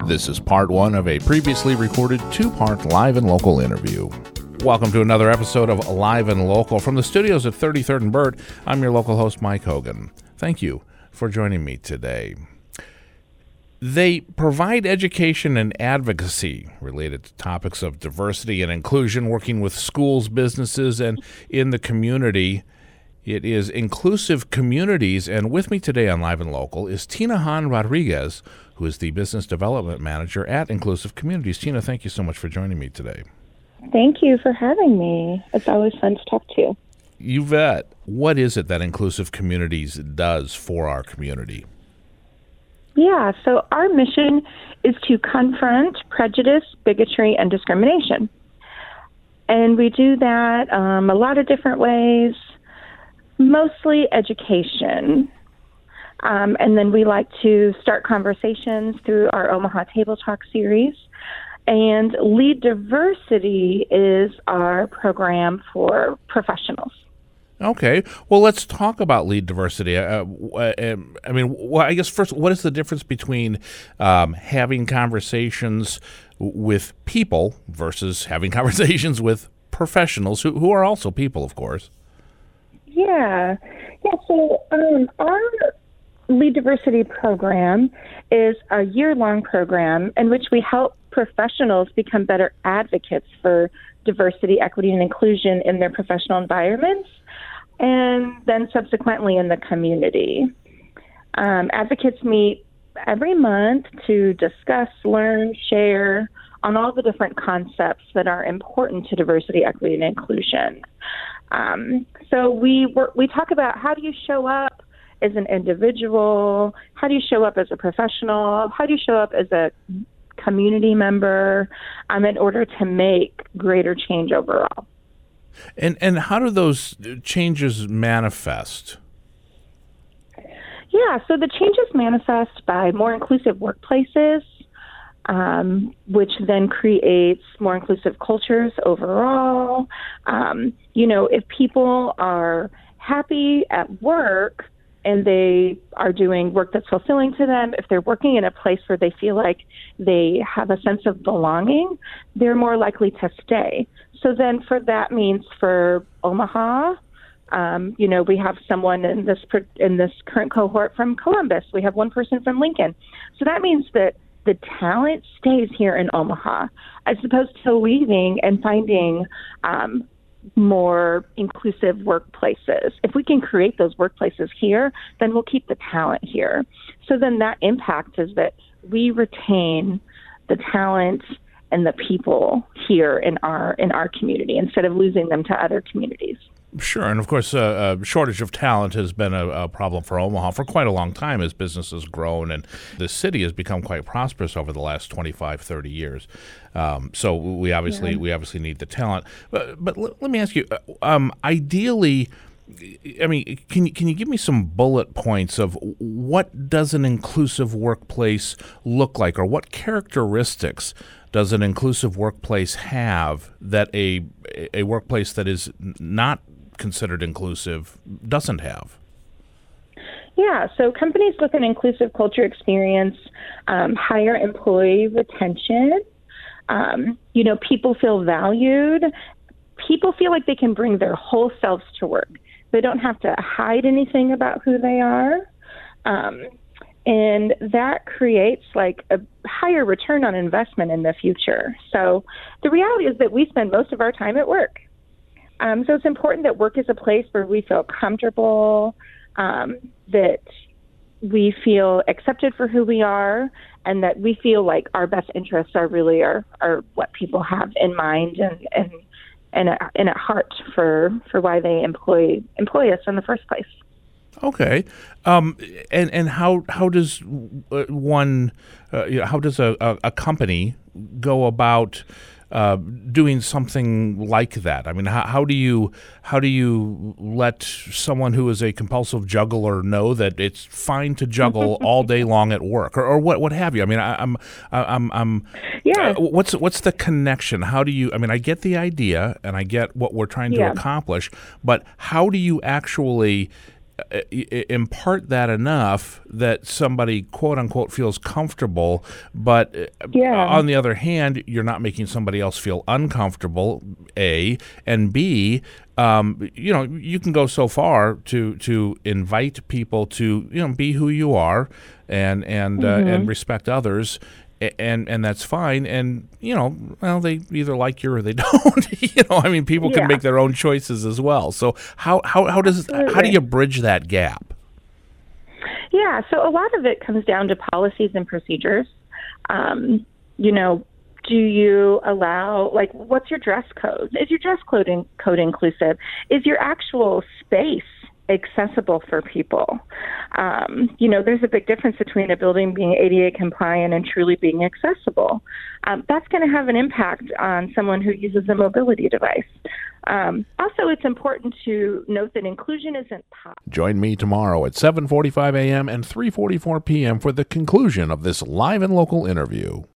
This is part one of a previously recorded two-part live and local interview. Welcome to another episode of Live and Local from the studios at 33rd and Burt. I'm your local host, Mike Hogan. Thank you for joining me today. They provide education and advocacy related to topics of diversity and inclusion, working with schools, businesses, and in the community. It is Inclusive Communities, and with me today on Live and Local is Tina Han Rodriguez, who is the Business Development Manager at Inclusive Communities. Tina, thank you so much for joining me today. Thank you for having me. It's always fun to talk to you. You bet. What is it that Inclusive Communities does for our community? Yeah, so our mission is to confront prejudice, bigotry, and discrimination. And we do that a lot of different ways, mostly education. And then we like to start conversations through our Omaha Table Talk series. And Lead Diversity is our program for professionals. Okay. Well, let's talk about lead diversity. I guess first, what is the difference between having conversations with people versus having conversations with professionals who are also people, of course? Yeah. So our Lead Diversity program is a year-long program in which we help professionals become better advocates for diversity, equity, and inclusion in their professional environments, and then subsequently in the community. Advocates meet every month to discuss, learn, share on all the different concepts that are important to diversity, equity, and inclusion. So we talk about how do you show up as an individual, how do you show up as a professional, how do you show up as a community member in order to make greater change overall. And how do those changes manifest? Yeah, so the changes manifest by more inclusive workplaces, which then creates more inclusive cultures overall. If people are happy at work and they are doing work that's fulfilling to them, if they're working in a place where they feel like they have a sense of belonging, they're more likely to stay. So then that means for Omaha, we have someone in this current cohort from Columbus. We have one person from Lincoln. So that means that the talent stays here in Omaha as opposed to leaving and finding more inclusive workplaces. If we can create those workplaces here, then we'll keep the talent here. So then that impact is that we retain the talent and the people here in our community instead of losing them to other communities. Sure, and of course, a shortage of talent has been a problem for Omaha for quite a long time as business has grown, and the city has become quite prosperous over the last 25, 30 years. So we obviously need the talent. But let me ask you, ideally, can you give me some bullet points of what does an inclusive workplace look like, or what characteristics does an inclusive workplace have that a workplace that is not considered inclusive doesn't have? Yeah, so companies with an inclusive culture experience higher employee retention. People feel valued. People feel like they can bring their whole selves to work. They don't have to hide anything about who they are. And that creates like a higher return on investment in the future. So the reality is that we spend most of our time at work. So it's important that work is a place where we feel comfortable, that we feel accepted for who we are, and that we feel like our best interests are really are what people have in mind and at heart for why they employ us in the first place. Okay, and how does how does a company go about doing something like that? I mean, how do you let someone who is a compulsive juggler know that it's fine to juggle all day long at work, or what have you? I mean, what's the connection? How do you? I mean, I get the idea and I get what we're trying to accomplish, but how do you actually impart that enough that somebody, quote unquote, feels comfortable, but on the other hand, you're not making somebody else feel uncomfortable, A, and B, you can go so far to invite people to, be who you are and respect others. And that's fine. And, they either like you or they don't. People can make their own choices as well. So how do you bridge that gap? Yeah, so a lot of it comes down to policies and procedures. Do you allow, what's your dress code? Is your dress code inclusive? Is your actual space accessible for people? There's a big difference between a building being ADA compliant and truly being accessible. That's going to have an impact on someone who uses a mobility device. Also, it's important to note that inclusion isn't possible. Join me tomorrow at 7:45 a.m. and 3:44 p.m. for the conclusion of this live and local interview.